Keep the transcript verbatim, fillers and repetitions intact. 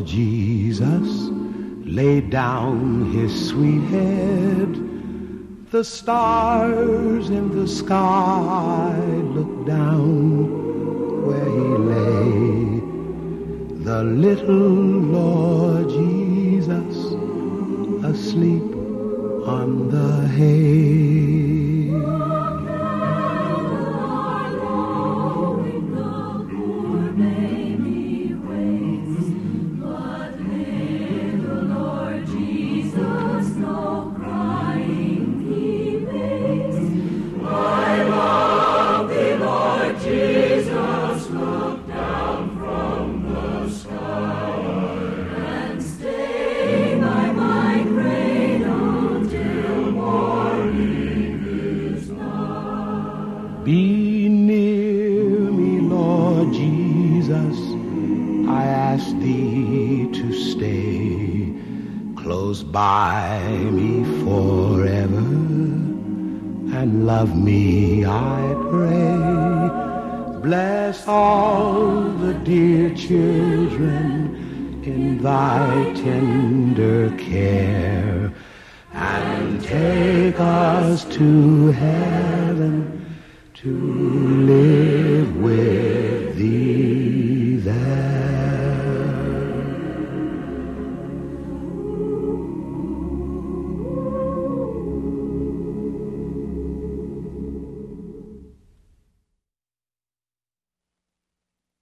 Jesus laid down his sweet head. The stars in the sky looked down where he lay. The little Lord Jesus asleep on the hay. Be near me, Lord Jesus, I ask thee to stay close by me forever, and love me, I pray. Bless all the dear children in thy tender care, and take us to heaven to live with